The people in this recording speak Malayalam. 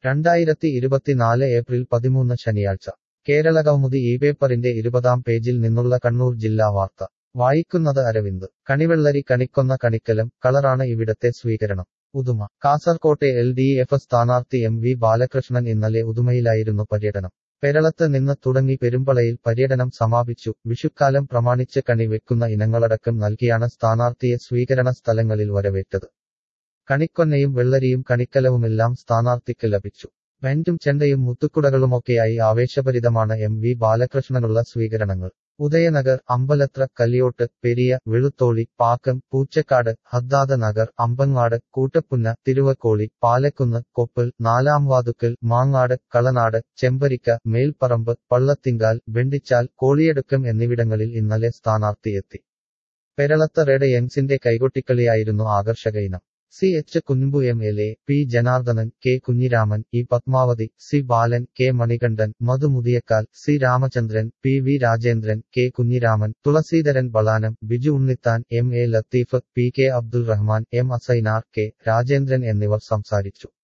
2024 ഏപ്രിൽ 13 ശനിയാഴ്ച കേരളകൗമുദി പേപ്പറിന്റെ 20-ാം പേജിൽ നിന്നുള്ള കണ്ണൂർ ജില്ലാ വാർത്ത വായിക്കുന്നത് അരവിന്ദ്. കണിവെള്ളരി കണിക്കൊന്ന കണിക്കലം കളറാണ് ഇവിടത്തെ സ്വീകരണം. ഉദുമ. കാസർകോട്ടെ LDF സ്ഥാനാർത്ഥി MV ബാലകൃഷ്ണൻ ഇന്നലെ ഉദുമയിലായിരുന്നു പര്യടനം. പെരളത്ത് നിന്ന് തുടങ്ങി പെരുമ്പളയിൽ പര്യടനം സമാപിച്ചു. വിഷുക്കാലം പ്രമാണിച്ച് കണി വെക്കുന്ന ഇനങ്ങളടക്കം നൽകിയാണ് സ്ഥാനാർത്ഥിയെ സ്വീകരണ സ്ഥലങ്ങളിൽ വരവേറ്റത്. കണിക്കൊന്നയും വെള്ളരിയും കണിക്കലവുമെല്ലാം സ്ഥാനാർത്ഥിക്ക് ലഭിച്ചു. ബാൻഡും ചെണ്ടയും മുത്തുക്കുടകളുമൊക്കെയായി ആവേശഭരിതമാണ് MV ബാലകൃഷ്ണനുള്ള സ്വീകരണങ്ങൾ. ഉദയനഗർ, അമ്പലത്ര, കല്യോട്ട്, പെരിയ, വെളുത്തോളി, പാക്കം, പൂച്ചക്കാട്, ഹദ്ദാദ നഗർ, അമ്പങ്ങാട്, കൂട്ടപ്പുന്ന, തിരുവക്കോളി, പാലക്കുന്ന്, കൊപ്പൽ, നാലാംവാതുക്കൽ, മാങ്ങാട്, കളനാട്, ചെമ്പരിക്ക, മേൽപ്പറമ്പ്, പള്ളത്തിങ്കാൽ, വെണ്ടിച്ചാൽ, കോളിയടുക്കം എന്നിവിടങ്ങളിൽ ഇന്നലെ സ്ഥാനാർത്ഥി എത്തി. പെരളത്ത് റെഡ് യങ്സിന്റെ കൈകൊട്ടിക്കളിയായിരുന്നു ആകർഷക ഇനം. CH Kunhambu MLA, P Janardhanan, K Kunhiraman, E Padmavati, C ബാലൻ, K മണികണ്ഠൻ, മധു Muthiyakkal, C Ramachandran, PV Rajendran, K Kunhiraman, Thulaseedharan ബളാനം, Biju Unnithan, MA Latheef, PK Abdul Rahman, M Asainar, K Rajendran എന്നിവർ സംസാരിച്ചു.